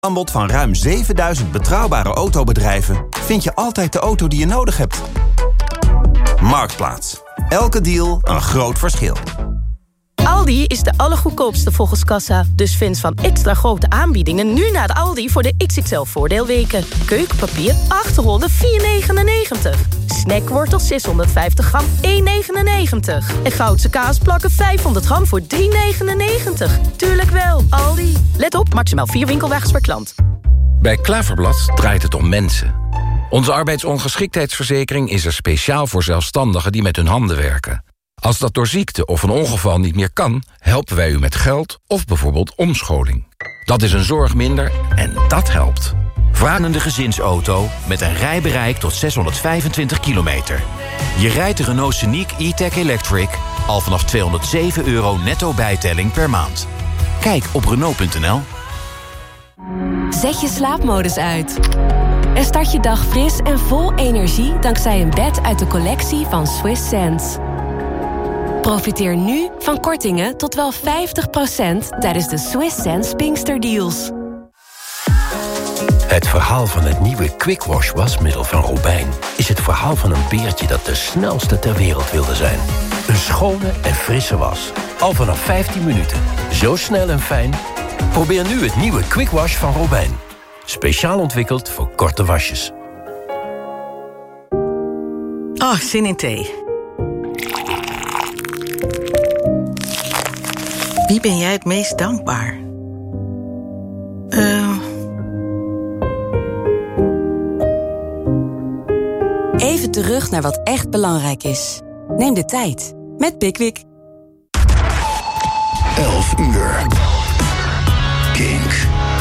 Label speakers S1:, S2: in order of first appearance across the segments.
S1: Aanbod van ruim 7000 betrouwbare autobedrijven vind je altijd de auto die je nodig hebt. Marktplaats. Elke deal een groot verschil.
S2: Aldi is de allergoedkoopste volgens kassa. Dus fans van extra grote aanbiedingen nu naar de Aldi voor de XXL voordeelweken. Keukenpapier 8 rollen 4,99. Snackwortel 650 gram 1,99. En Goudse kaasplakken 500 gram voor 3,99. Tuurlijk wel, Aldi. Let op, maximaal 4 winkelwagens per klant.
S3: Bij Klaverblad draait het om mensen. Onze arbeidsongeschiktheidsverzekering is er speciaal voor zelfstandigen die met hun handen werken. Als dat door ziekte of een ongeval niet meer kan, helpen wij u met geld of bijvoorbeeld omscholing. Dat is een zorg minder en dat helpt.
S4: Varende gezinsauto met een rijbereik tot 625 kilometer. Je rijdt de Renault Scenic E-Tech Electric al vanaf €207 netto bijtelling per maand. Kijk op Renault.nl.
S5: Zet je slaapmodus uit. En start je dag fris en vol energie dankzij een bed uit de collectie van Swiss Sense. Profiteer nu van kortingen tot wel 50% tijdens de Swiss Sense Pinkster Deals.
S6: Het verhaal van het nieuwe Quick Wash wasmiddel van Robijn is het verhaal van een beertje dat de snelste ter wereld wilde zijn. Een schone en frisse was. Al vanaf 15 minuten. Zo snel en fijn. Probeer nu het nieuwe Quick Wash van Robijn. Speciaal ontwikkeld voor korte wasjes.
S7: Oh, zin in thee. Wie ben jij het meest dankbaar?
S8: Even terug naar wat echt belangrijk is. Neem de tijd met Pickwick.
S9: 11 uur. Kink.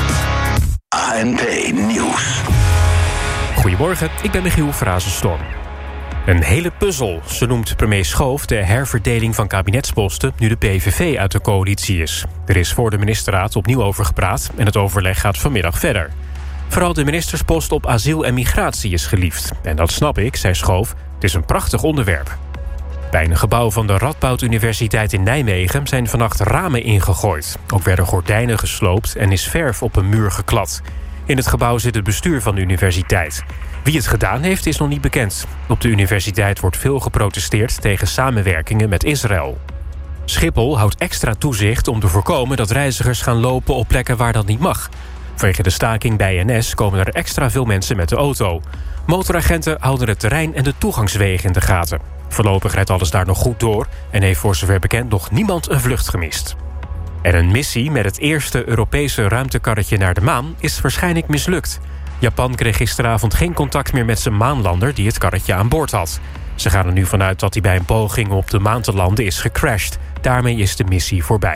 S9: ANP Nieuws.
S10: Goedemorgen, ik ben Michiel Frazenstorm. Een hele puzzel, zo noemt premier Schoof de herverdeling van kabinetsposten nu de PVV uit de coalitie is. Er is voor de ministerraad opnieuw over gepraat en het overleg gaat vanmiddag verder. Vooral de ministerspost op asiel en migratie is geliefd. En dat snap ik, zei Schoof, het is een prachtig onderwerp. Bij een gebouw van de Radboud Universiteit in Nijmegen zijn vannacht ramen ingegooid. Ook werden gordijnen gesloopt en is verf op een muur geklad. In het gebouw zit het bestuur van de universiteit. Wie het gedaan heeft is nog niet bekend. Op de universiteit wordt veel geprotesteerd tegen samenwerkingen met Israël. Schiphol houdt extra toezicht om te voorkomen dat reizigers gaan lopen op plekken waar dat niet mag. Vanwege de staking bij NS komen er extra veel mensen met de auto. Motoragenten houden het terrein en de toegangswegen in de gaten. Voorlopig rijdt alles daar nog goed door en heeft voor zover bekend nog niemand een vlucht gemist. En een missie met het eerste Europese ruimtekarretje naar de maan is waarschijnlijk mislukt. Japan kreeg gisteravond geen contact meer met zijn maanlander die het karretje aan boord had. Ze gaan er nu vanuit dat hij bij een poging om op de maan te landen is gecrashed. Daarmee is de missie voorbij.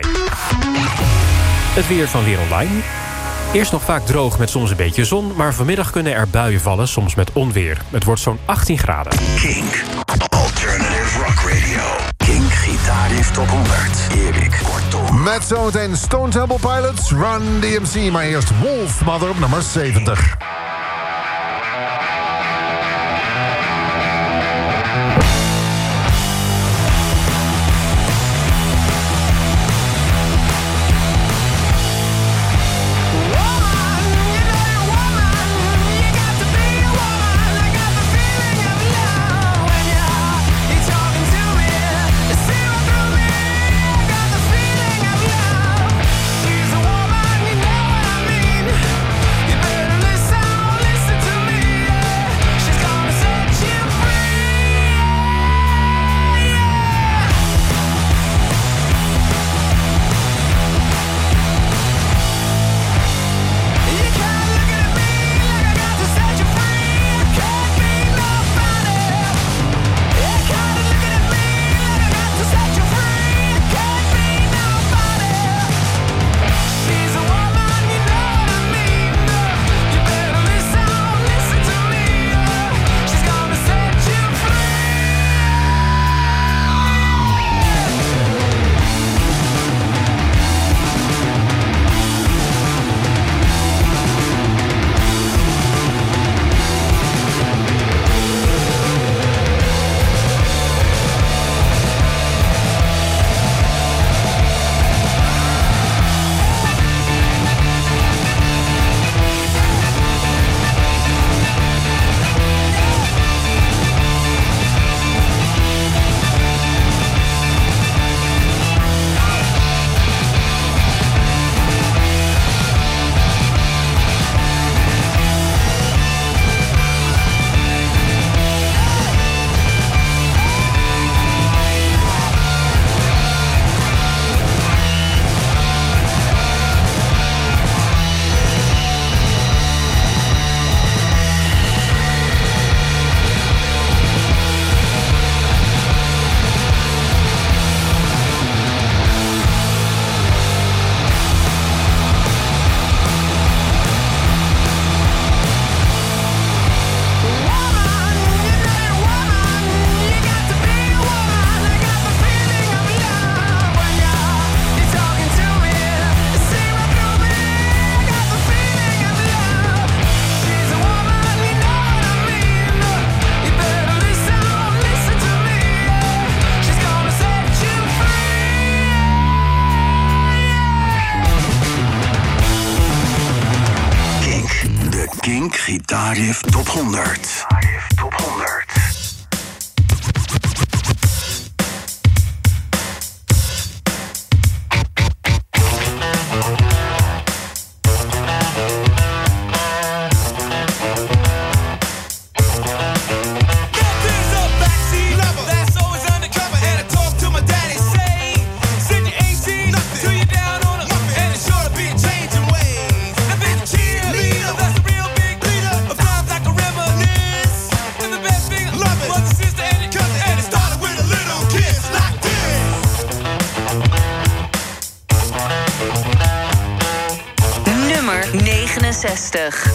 S10: Het weer van Weer Online. Eerst nog vaak droog met soms een beetje zon, maar vanmiddag kunnen er buien vallen, soms met onweer. Het wordt zo'n 18 graden.
S9: Kink. Alternative Rock Radio. Kink Gitaar Top 100. Erik Kortom.
S11: Met zometeen Stone Temple Pilots, Run DMC. Maar eerst Wolfmother op nummer 70.
S12: She's a woman, you know what I mean. You better listen.
S9: Kink Gitaarriff Top 100. Top 100.
S12: Nummer 69.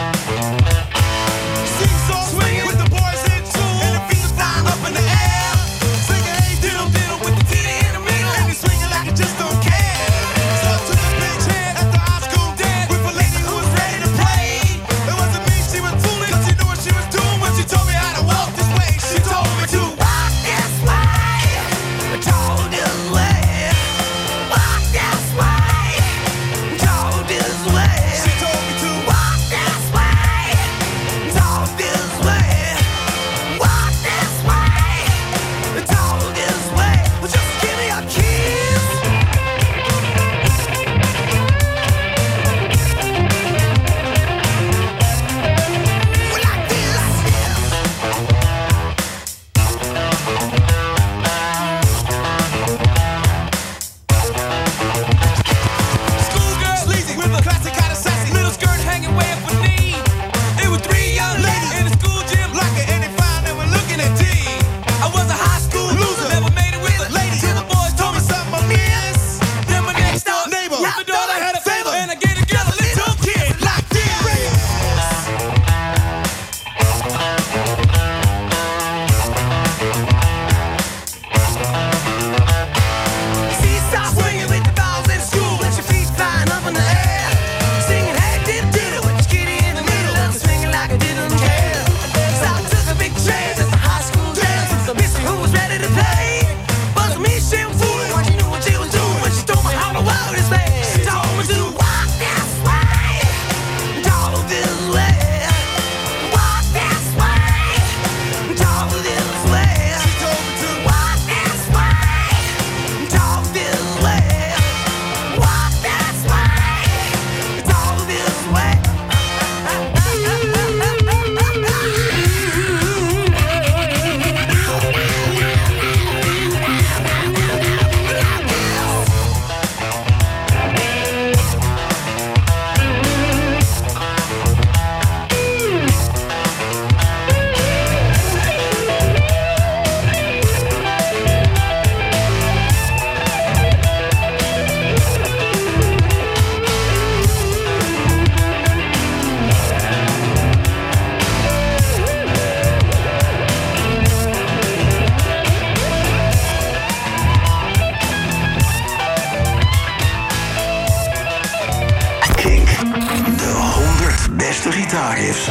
S9: gitaarriffs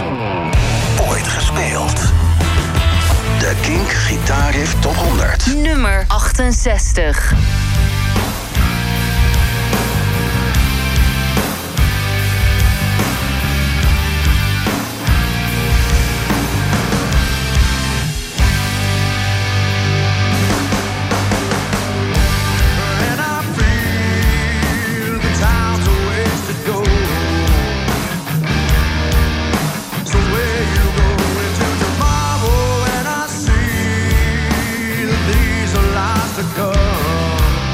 S9: ooit gespeeld. De Kink Gitaarriff Top 100.
S12: Nummer 68.
S13: Come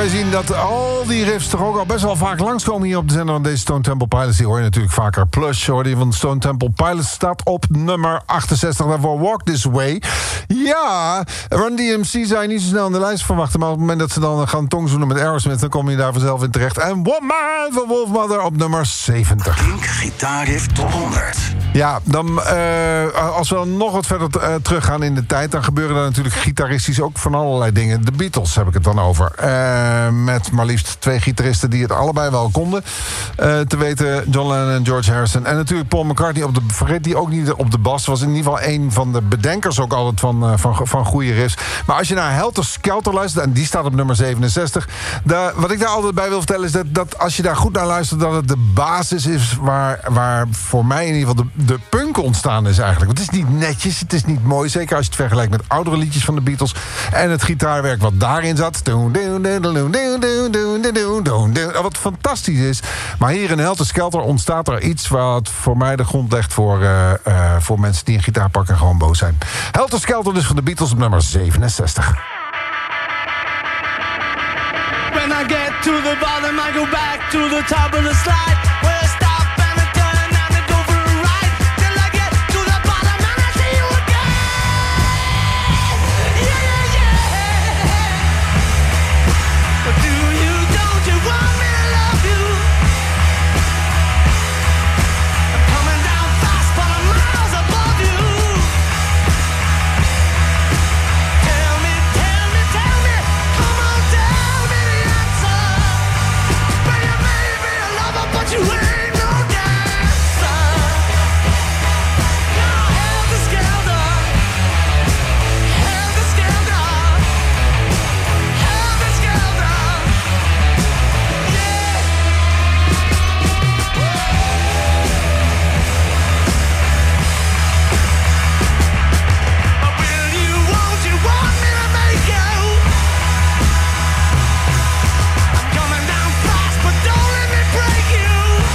S11: we zien dat al die riffs toch ook al best wel vaak langskomen hier op de zender van deze Stone Temple Pilots. Die hoor je natuurlijk vaker. Plush hoor die van Stone Temple Pilots staat op nummer 68. Daarvoor Walk This Way. Ja, Run DMC zou je niet zo snel in de lijst verwachten. Maar op het moment dat ze dan gaan tongzoenen met Aerosmith, dan kom je daar vanzelf in terecht. En One Man van Wolfmother op nummer 70.
S9: Kink Gitaarriff Top 100.
S11: Ja, dan als we dan nog wat verder teruggaan in de tijd, dan gebeuren er natuurlijk gitaristisch ook van allerlei dingen. De Beatles heb ik het dan over. Met maar liefst 2 gitaristen die het allebei wel konden. Te weten John Lennon en George Harrison. En natuurlijk Paul McCartney, vergeet die ook niet op de bas. Was in ieder geval een van de bedenkers ook altijd van goede riffs. Maar als je naar Helter Skelter luistert, en die staat op nummer 67. Wat ik daar altijd bij wil vertellen is dat als je daar goed naar luistert, dat het de basis is waar voor mij in ieder geval de punk ontstaan is eigenlijk. Want het is niet netjes, het is niet mooi. Zeker als je het vergelijkt met oudere liedjes van de Beatles. En het gitaarwerk wat daarin zat. Wat fantastisch is. Maar hier in Helter Skelter ontstaat er iets wat voor mij de grond legt voor mensen die een gitaar pakken en gewoon boos zijn. Helter Skelter dus van de Beatles op nummer 67.
S13: When I get to the bottom, I go back to the top of the slide. Where I stop and I turn and I go for a ride. Till I get to the bottom and I see you again. Yeah, yeah, yeah. But don't you want me to love you? I'm coming down fast, but I'm miles above you. Tell me, come on, tell me the answer. Baby, baby, I love her, but you ain't no dancer. Now helter skelter, helter skelter, helter skelter. Yeah. But won't you want me to make you? I'm coming down fast, but don't let me break you.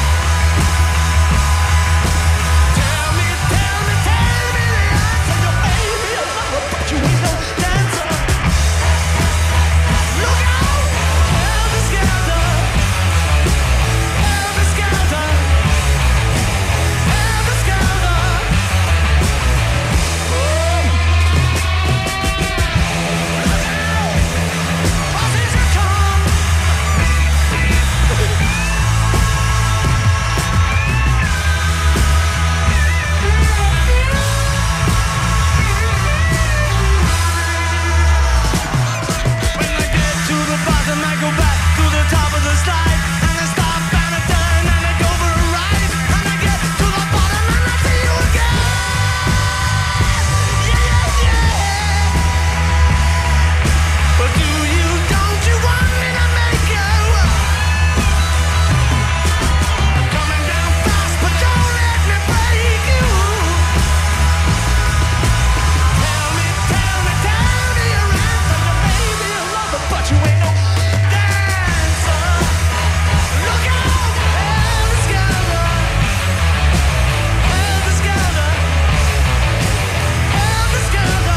S13: Tell me the answer. Your baby, I love her, but you ain't no dancer. Look out, helter skelter, helter skelter, helter skelter. When I get to the bottom, I go back to the top of the slide. And I stop and I turn and I go for a ride. And I get to the bottom and I see you again. Yeah, yeah, yeah. But don't you want me to make you? I'm coming down fast, but don't let me break you. Tell me your answer. Baby, I love her, but you ain't no dancer. Look out, helter skelter, helter skelter, helter skelter.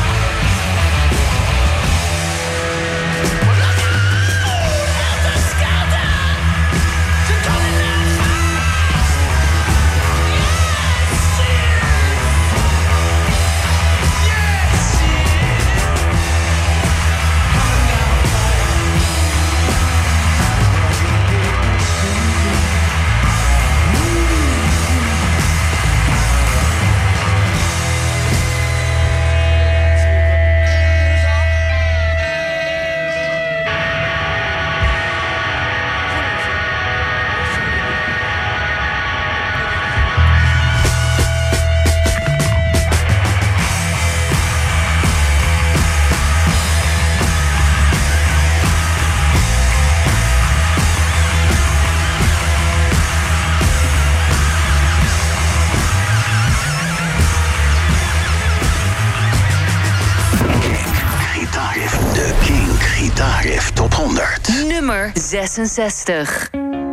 S13: Well, look out, helter skelter. She's coming down fast. Yes, she is. Yes, she is. Coming down
S9: Gitaarriff. De Kink Gitaarriff Top 100.
S12: Nummer 66.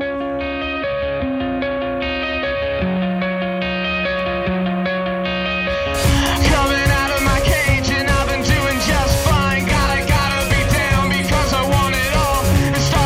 S13: coming out of my cage and I've been doing just fine. Gotta be down because I want it all. It's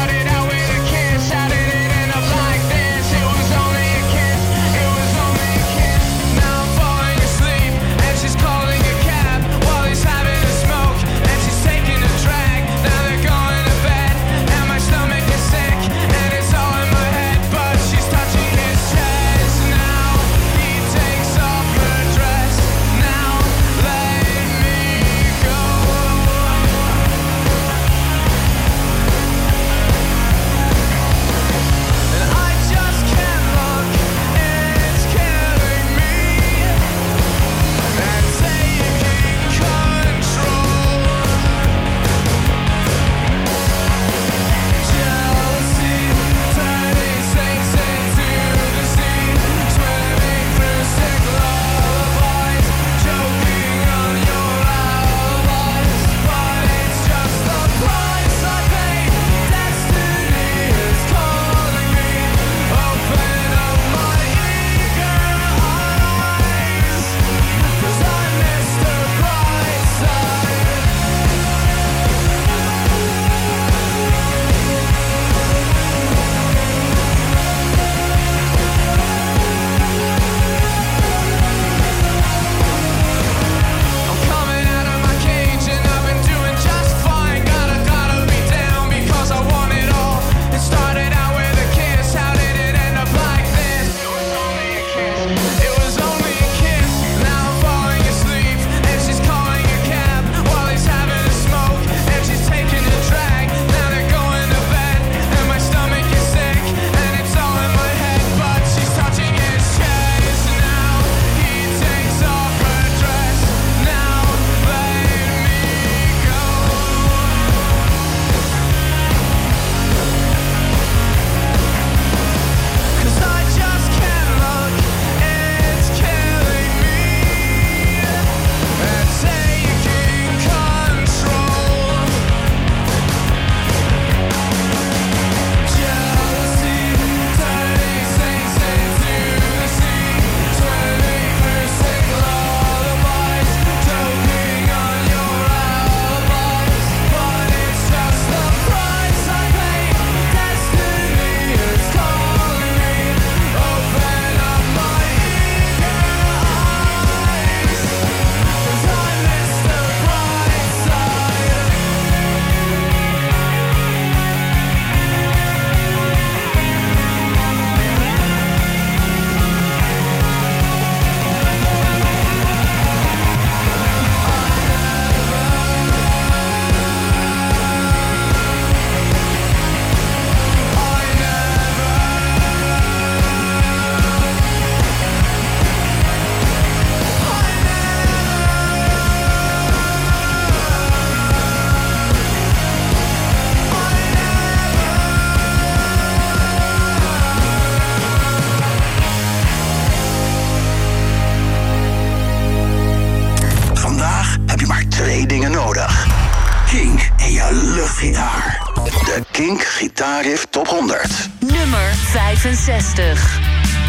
S9: 2 dingen nodig. Kink en je luchtgitaar. De Kink Gitaarriff Top 100.
S12: Nummer 65.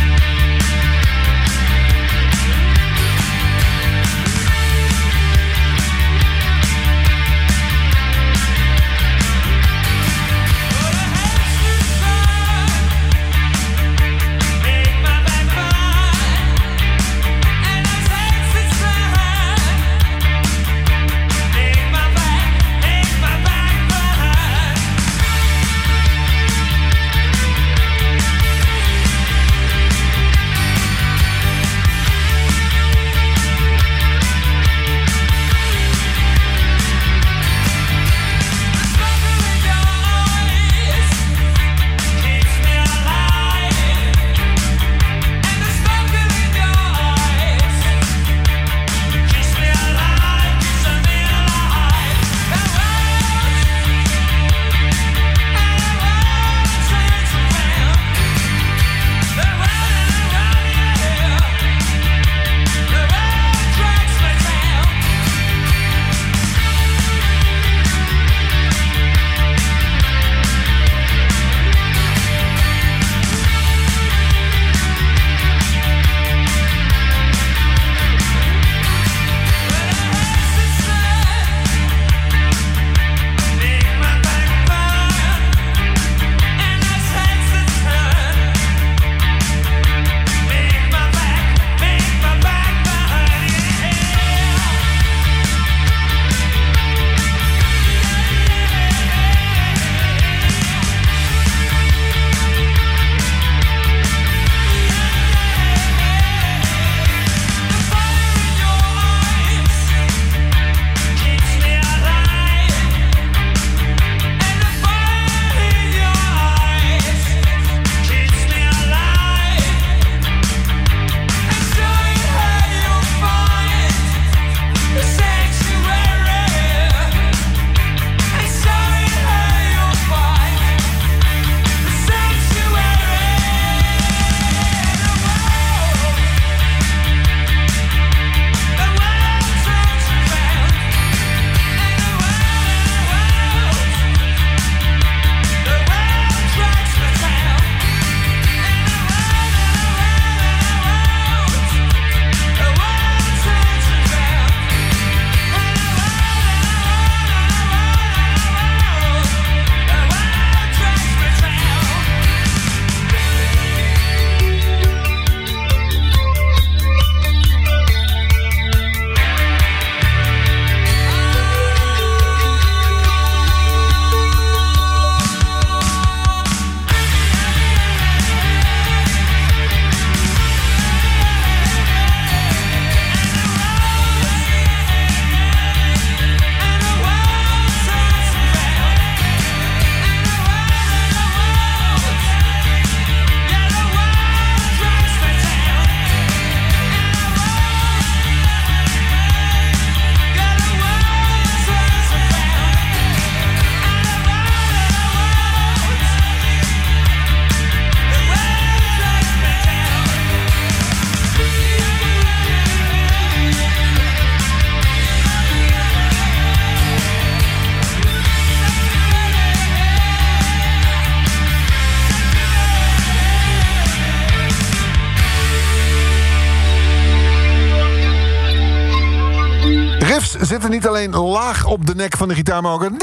S11: Zitten niet alleen laag op de nek van de gitaar, maar ook een...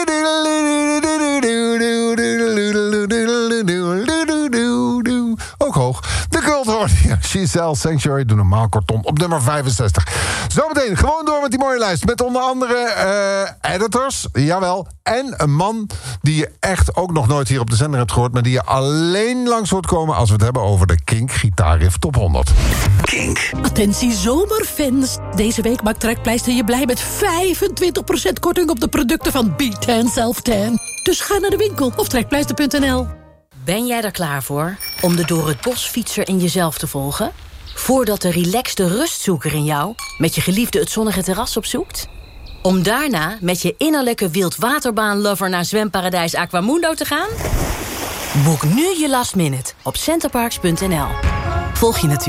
S11: ook hoog. De Cult hoort hier. Giselle Sanctuary, doe normaal kortom op nummer 65. Zometeen gewoon door met die mooie lijst. Met onder andere editors, jawel. En een man die je echt ook nog nooit hier op de zender hebt gehoord, maar die je alleen langs hoort komen als we het hebben over de Kink Gitaarriff Top 100.
S14: Kink. Attentie zomerfans. Deze week maakt Trekpleister je blij met 25% korting op de producten van B10 Self-Tan. Dus ga naar de winkel of trekpleister.nl.
S15: Ben jij er klaar voor om de door het bos fietser in jezelf te volgen? Voordat de relaxte rustzoeker in jou met je geliefde het zonnige terras opzoekt? Om daarna met je innerlijke wildwaterbaan-lover naar zwemparadijs Aquamundo te gaan? Boek nu je last minute op centerparks.nl. Volg je natuur,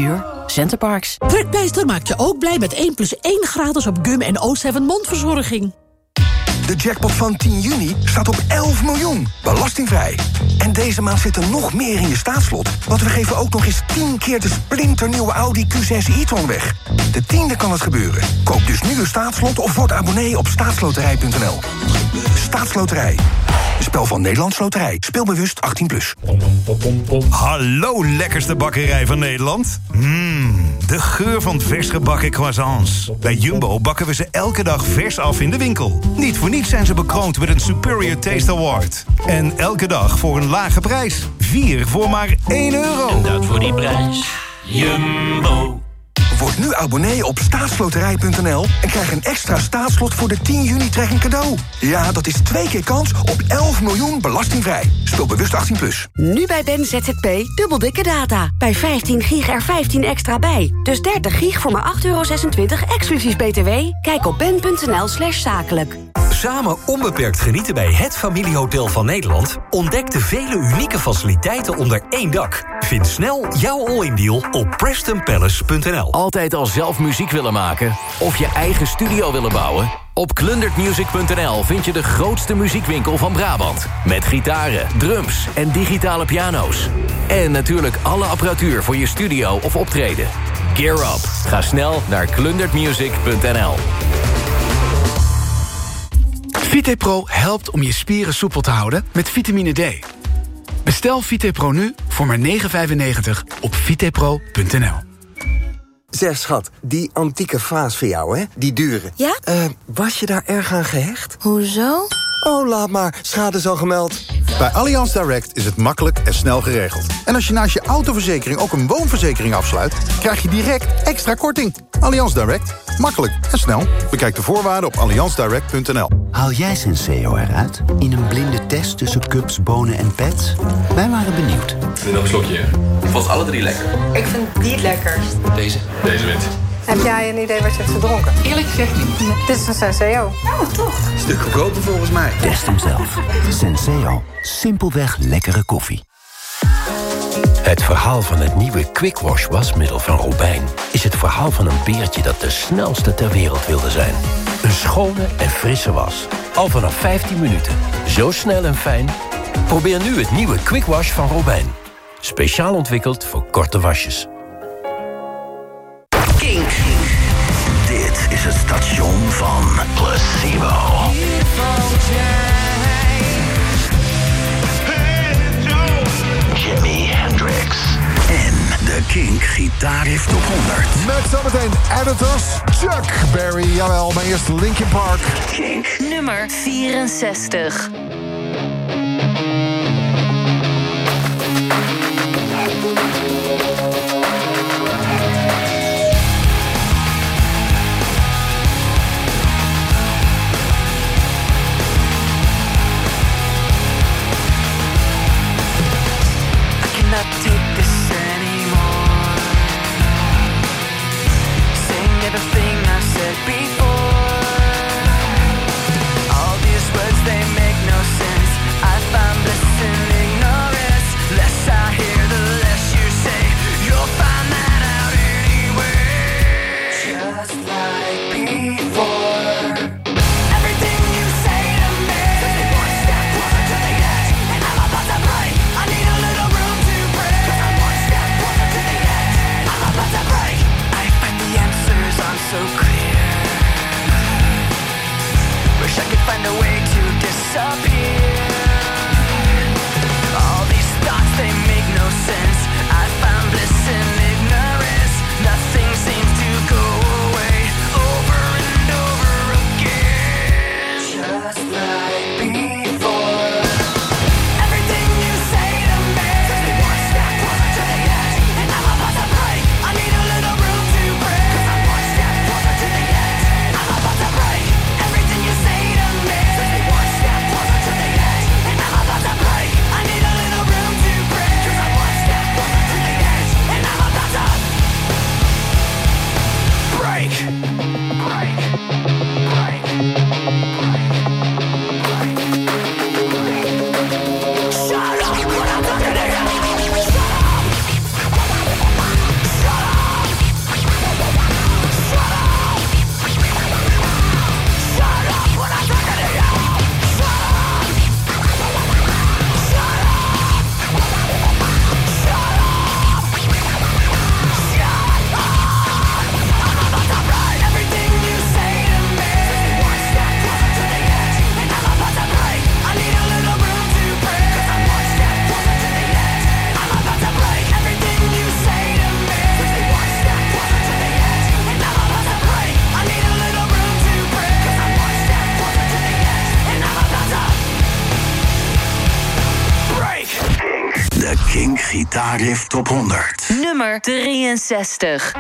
S15: Centerparks.
S14: Trekpleister maakt je ook blij met 1+1 gratis op gum en O7 mondverzorging.
S9: De jackpot van 10 juni staat op 11 miljoen. Belastingvrij. En deze maand zit er nog meer in je staatslot. Want we geven ook nog eens 10 keer de splinternieuwe Audi Q6 e-tron weg. De 10e kan het gebeuren. Koop dus nu een staatslot of word abonnee op staatsloterij.nl. Staatsloterij. Een spel van Nederlands Loterij. Speelbewust 18+.
S16: Hallo, lekkerste bakkerij van Nederland. De geur van vers gebakken croissants. Bij Jumbo bakken we ze elke dag vers af in de winkel. Niet voor niets zijn ze bekroond met een Superior Taste Award. En elke dag voor een lage prijs. 4 voor maar €1.
S6: En dat voor die prijs. Jumbo.
S9: Word nu abonnee op staatsloterij.nl en krijg een extra staatslot voor de 10 juni trekking cadeau. Ja, dat is 2 keer kans op 11 miljoen belastingvrij. Speel bewust 18+.
S17: Nu bij Ben ZZP dubbel dikke data. Bij 15 gig er 15 extra bij. Dus 30 gig voor maar €8,26 exclusief BTW. Kijk op ben.nl/zakelijk.
S18: Samen onbeperkt genieten bij het familiehotel van Nederland? Ontdek de vele unieke faciliteiten onder één dak. Vind snel jouw all-in deal op PrestonPalace.nl.
S6: Altijd al zelf muziek willen maken? Of je eigen studio willen bouwen? Op klundertmusic.nl vind je de grootste muziekwinkel van Brabant. Met gitaren, drums en digitale piano's. En natuurlijk alle apparatuur voor je studio of optreden. Gear up. Ga snel naar klundertmusic.nl.
S19: VitePro helpt om je spieren soepel te houden met vitamine D. Bestel VitePro nu voor maar €9,95 op vitepro.nl.
S20: Zeg schat, die antieke vaas voor jou, hè? Die dure.
S17: Ja?
S20: Was je daar erg aan gehecht?
S17: Hoezo?
S20: Oh, laat maar. Schade is al gemeld.
S21: Bij Allianz Direct is het makkelijk en snel geregeld. En als je naast je autoverzekering ook een woonverzekering afsluit, krijg je direct extra korting. Allianz Direct. Makkelijk en snel. Bekijk de voorwaarden op allianzdirect.nl.
S22: Haal jij Senseo eruit in een blinde test tussen cups, bonen en pets? Wij waren benieuwd.
S23: Nog een slokje, hè? Ik vond alle 3 lekker.
S24: Ik vind die het lekkerst.
S23: Deze? Deze wint.
S24: Heb jij een idee wat je hebt gedronken? Eerlijk gezegd niet. Dit is een Senseo. Oh, toch?
S22: Stuk goedkoper volgens mij. Test hem zelf. Senseo. Simpelweg lekkere koffie.
S6: Het verhaal van het nieuwe Quick Wash wasmiddel van Robijn is het verhaal van een beertje dat de snelste ter wereld wilde zijn. Een schone en frisse was. Al vanaf 15 minuten. Zo snel en fijn. Probeer nu het nieuwe Quick Wash van Robijn. Speciaal ontwikkeld voor korte wasjes.
S9: Kink. Dit is het station van Placebo. Jimi Hendrix. En de Kink Gitaarriff Top 100.
S11: Met zometeen Editors, Chuck Berry, jawel, maar eerst Linkin Park.
S9: Kink.
S12: Nummer 64.
S13: Not take this anymore. Saying everything I said before. All these words, they make no sense. I find bliss in ignorance. Less I hear, the less you say. You'll find that out anyway. Just like before. Everything you say to me takes me one step closer to the edge, and I'm about to break. I need a little room. So clear. Wish I could find a way to disappear. All these thoughts, they make no sense. I found bliss in ignorance. Nothing seems to go away. Over and over again. Just like before. Everything you say to me takes me one step closer to the edge, and I'm about to break. I need a little room to break. Everything you say to me takes me one step closer to the edge.
S1: Kink Gitaarriff Top 100.
S12: Nummer 63.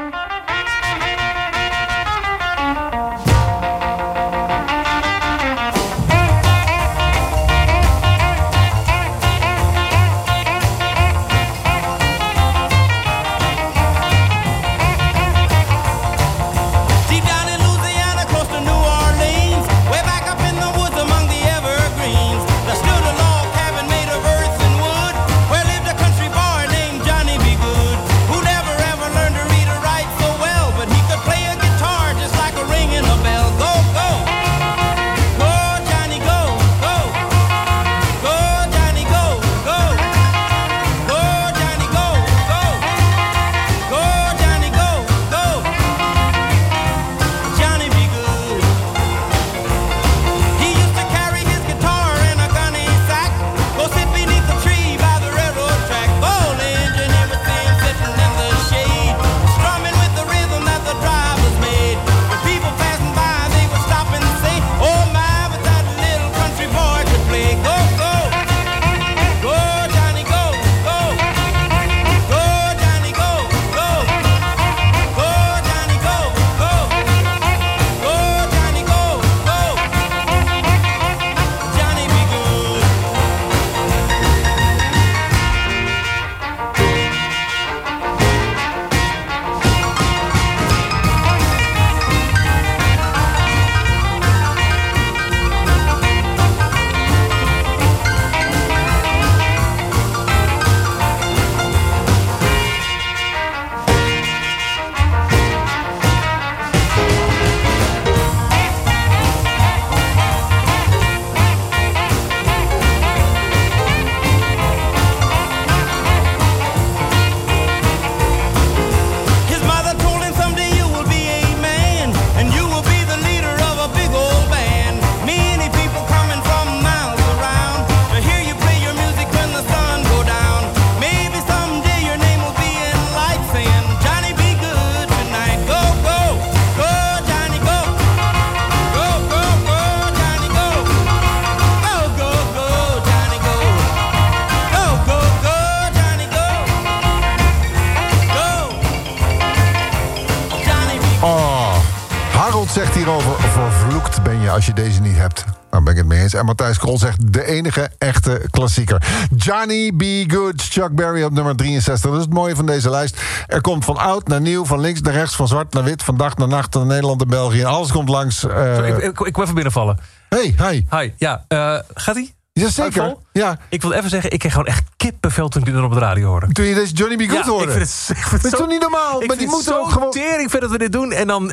S11: Zegt hierover, vervloekt ben je als je deze niet hebt. Nou ben ik het mee eens. En Matthijs Krol zegt de enige echte klassieker. Johnny B. Good, Chuck Berry op nummer 63. Dat is het mooie van deze lijst. Er komt van oud naar nieuw, van links naar rechts, van zwart naar wit, van dag naar nacht, naar Nederland en België. En alles komt langs.
S2: Ik wil even binnenvallen.
S11: Hey, hi.
S2: Hi, ja. Gaat-ie?
S11: Jazeker. Ja.
S2: Ik wil even zeggen, ik kreeg gewoon echt kippenvel toen ik dit op de radio hoorde.
S11: Toen je deze Johnny B. Good hoorde?
S2: Ik vind het
S11: zo niet normaal. Maar die moeten ook gewoon
S2: tering vind dat we dit doen. En dan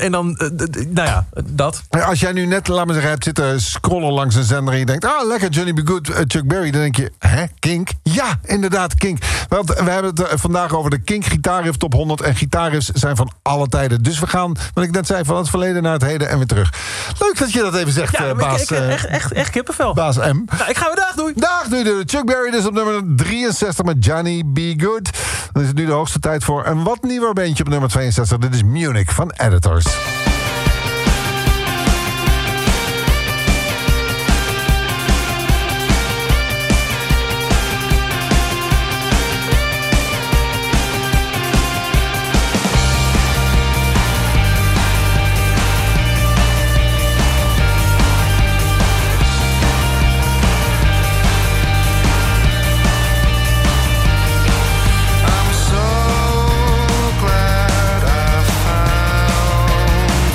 S2: nou ja, dat.
S11: Als jij nu net, laat me zeggen, hebt zitten scrollen langs een zender en je denkt, lekker Johnny B. Good, Chuck Berry, dan denk je, Kink? Ja, inderdaad, Kink. Want we hebben het vandaag over de Kink Gitaarriff Top 100 en gitaarriffs zijn van alle tijden. Dus we gaan, wat ik net zei, van het verleden naar het heden en weer terug. Leuk dat je dat even zegt, baas.
S2: Ik echt kippenvel.
S11: Baas M.
S2: Nou, ik ga weer dag, doei.
S11: Dag, doei. Chuck Berry dus op nummer 63 met Johnny B. Good. Dan is het nu de hoogste tijd voor een wat nieuwer beentje op nummer 62. Dit is Munich van Editors.
S3: I'm so glad I found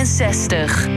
S12: 63.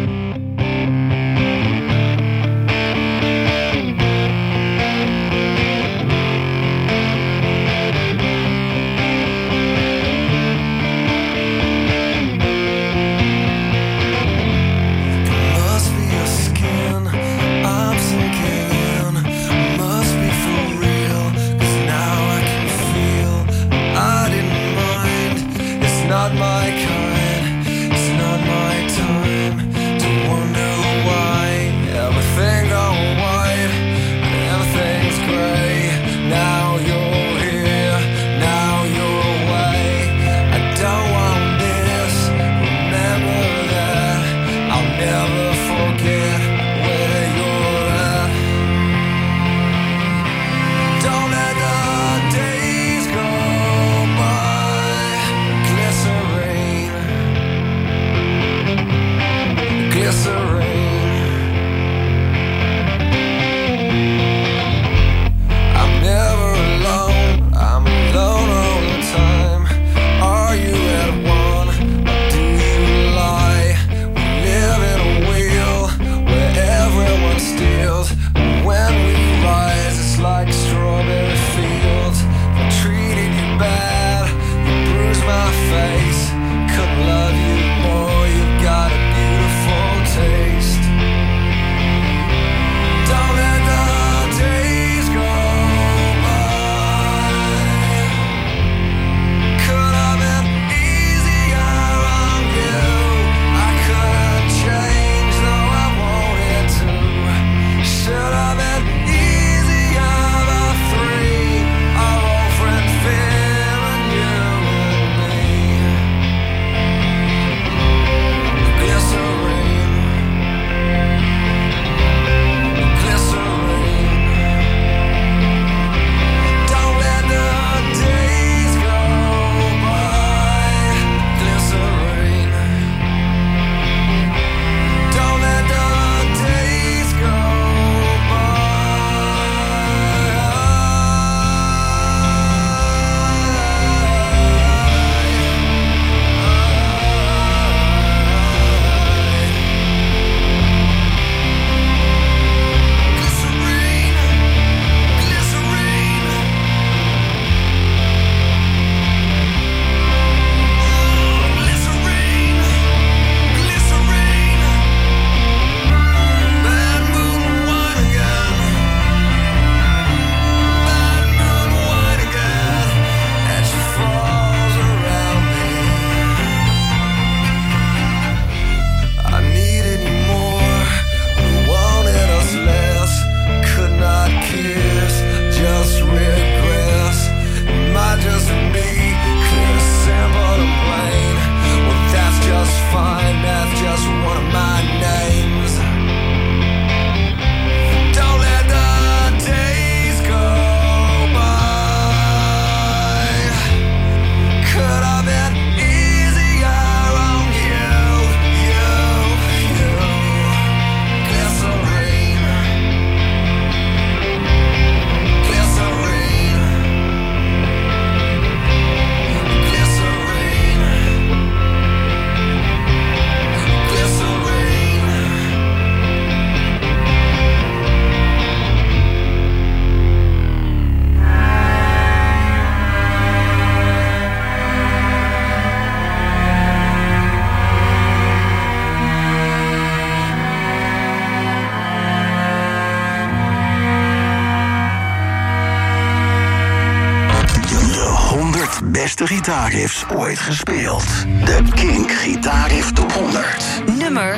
S1: beste gitaarriffs ooit gespeeld. De Kink Gitaarriff Top 100.
S12: Nummer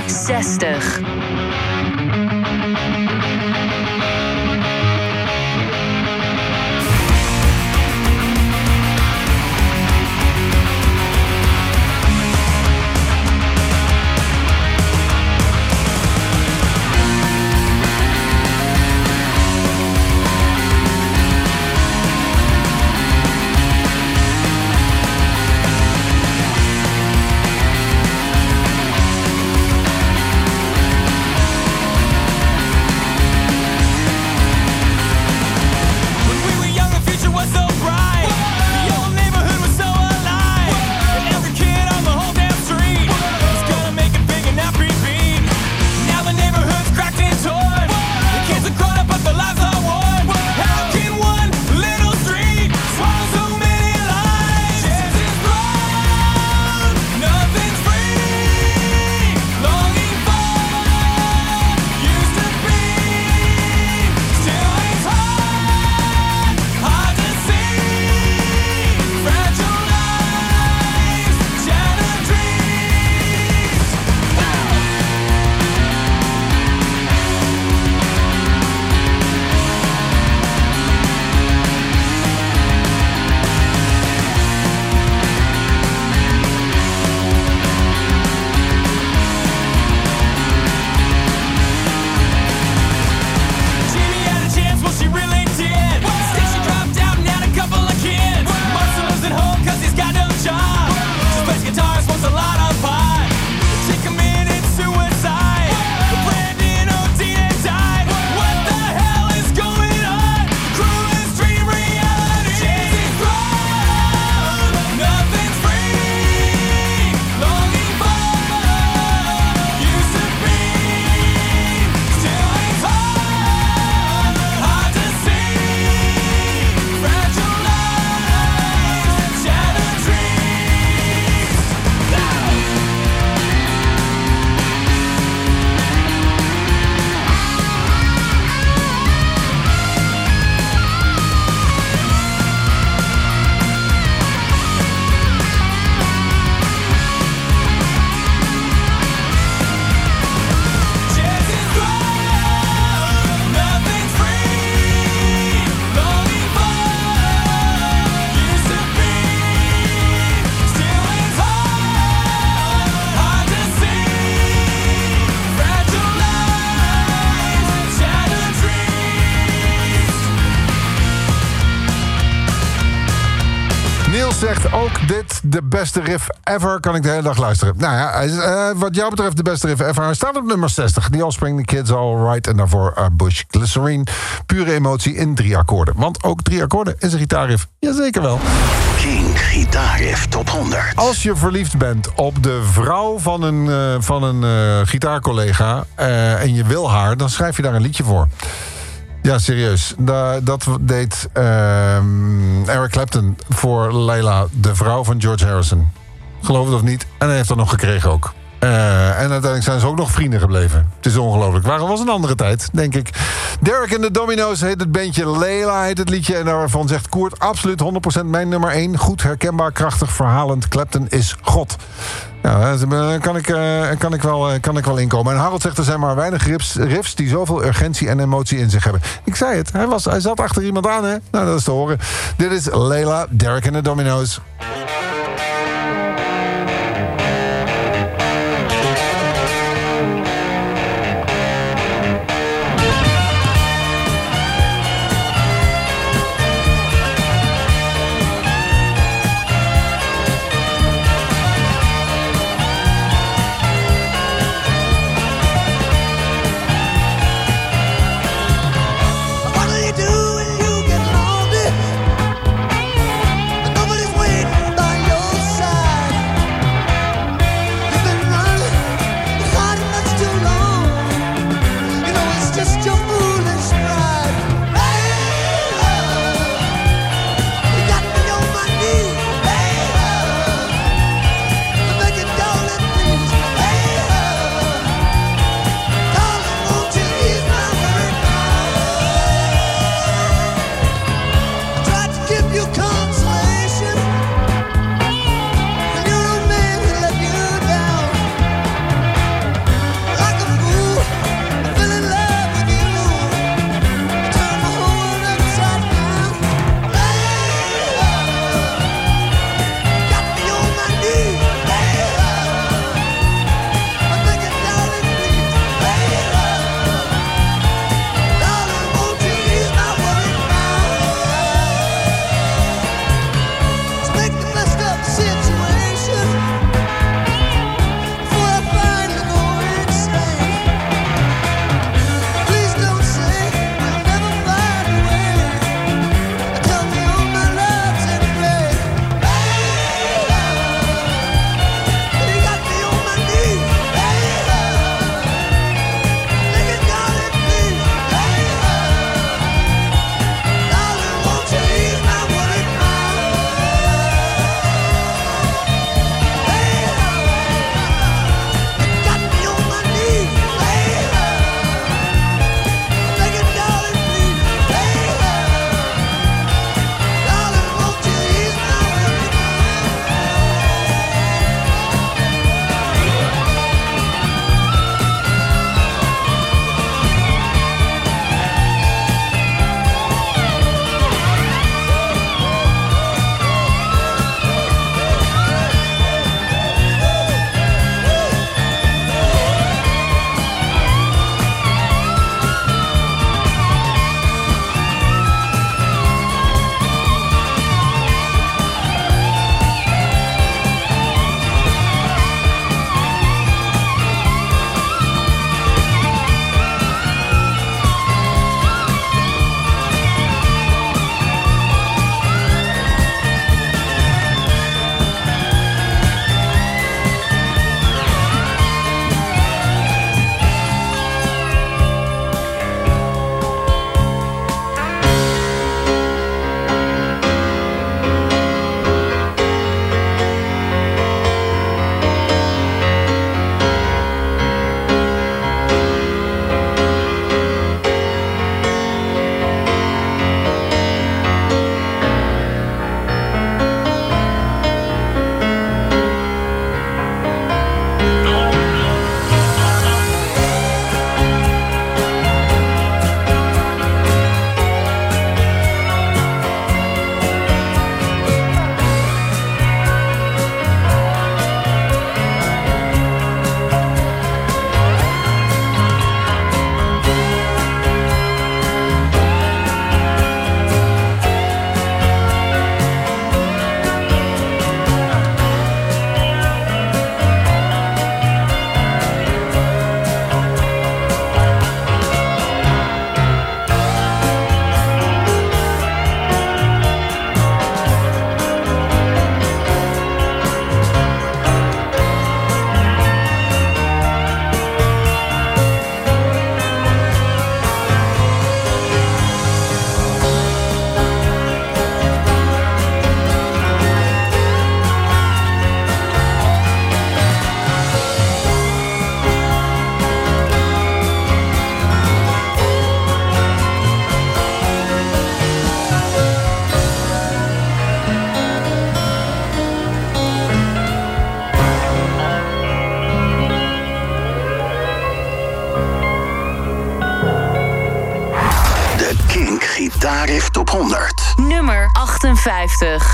S12: 60.
S13: Thank
S11: Niels zegt ook dit de beste riff ever. Kan ik de hele dag luisteren. Nou ja, wat jou betreft de beste riff ever. Hij staat op nummer 60. The Offspring, The Kids, All Right. En daarvoor Bush Glycerine. Pure emotie in 3 akkoorden. Want ook 3 akkoorden is een gitaarriff. Jazeker wel.
S1: King Gitaarriff Top 100.
S11: Als je verliefd bent op de vrouw van een gitaarcollega... en je wil haar, dan schrijf je daar een liedje voor. Ja, serieus. Dat deed Eric Clapton voor Leila, de vrouw van George Harrison. Geloof het of niet. En hij heeft dat nog gekregen ook. En uiteindelijk zijn ze ook nog vrienden gebleven. Het is ongelooflijk. Maar het was een andere tijd, denk ik. Derek and the Dominoes heet het bandje. Leila heet het liedje. En daarvan zegt Koert absoluut 100% mijn nummer 1. Goed, herkenbaar, krachtig, verhalend. Clapton is God. Ja, kan ik wel inkomen. En Harold zegt er zijn maar weinig riffs die zoveel urgentie en emotie in zich hebben. Ik zei het, hij zat achter iemand aan, hè? Nou, dat is te horen. Dit is Leila, Derek and the Dominoes.
S3: What do you do when you get lonely? Nobody's waiting.
S1: Gitaarriff Top 100.
S12: Nummer 58.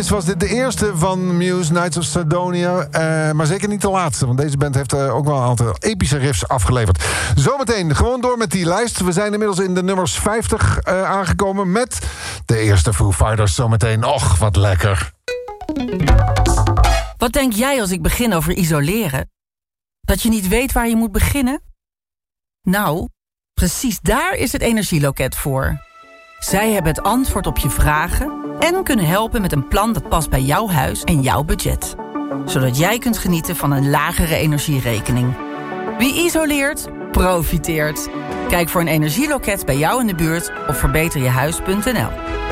S11: Tenminste was dit de eerste van Muse, Knights of Sidonia. Maar zeker niet de laatste, want deze band heeft ook wel een aantal epische riffs afgeleverd. Zometeen gewoon door met die lijst. We zijn inmiddels in de nummers 50 aangekomen met de eerste Foo Fighters zometeen. Och, wat lekker.
S3: Wat denk jij als ik begin over isoleren? Dat je niet weet waar je moet beginnen? Nou, precies daar is het Energieloket voor. Zij hebben het antwoord op je vragen en kunnen helpen met een plan dat past bij jouw huis en jouw budget. Zodat jij kunt genieten van een lagere energierekening. Wie isoleert, profiteert. Kijk voor een energieloket bij jou in de buurt op verbeterjehuis.nl.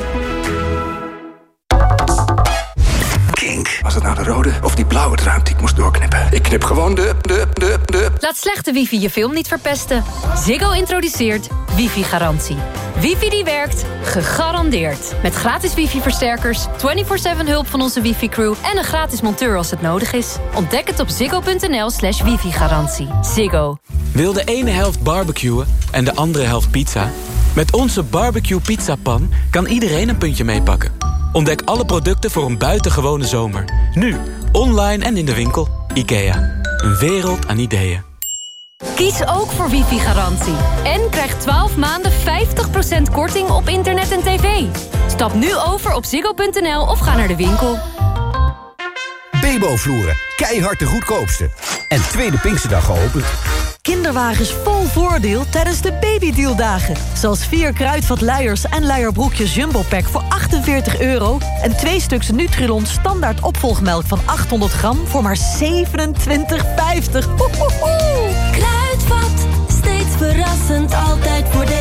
S9: Kink. Was het nou de rode of die blauwe draad die ik moest doorknippen? Ik knip gewoon de...
S4: Laat slechte wifi je film niet verpesten. Ziggo introduceert wifi-garantie. Wifi die werkt, gegarandeerd. Met gratis wifi-versterkers, 24/7 hulp van onze wifi-crew... en een gratis monteur als het nodig is. Ontdek het op ziggo.nl/wifi-garantie. Ziggo.
S5: Wil de ene helft barbecuen en de andere helft pizza? Met onze barbecue pizzapan kan iedereen een puntje meepakken. Ontdek alle producten voor een buitengewone zomer. Nu, online en in de winkel. IKEA. Een wereld aan ideeën.
S4: Kies ook voor wifi-garantie. En krijg 12 maanden 50% korting op internet en tv. Stap nu over op ziggo.nl of ga naar de winkel.
S7: Bebo-vloeren. Keihard de goedkoopste. En tweede Pinksterdag geopend.
S25: Kinderwagens vol voordeel tijdens de babydealdagen. Zoals 4 kruidvat luiers en luierbroekjes Jumbo Pack voor €48... en 2 stuks Nutrilon standaard opvolgmelk van 800 gram voor maar €27,50.
S26: Kruidvat, steeds verrassend, altijd voordelig.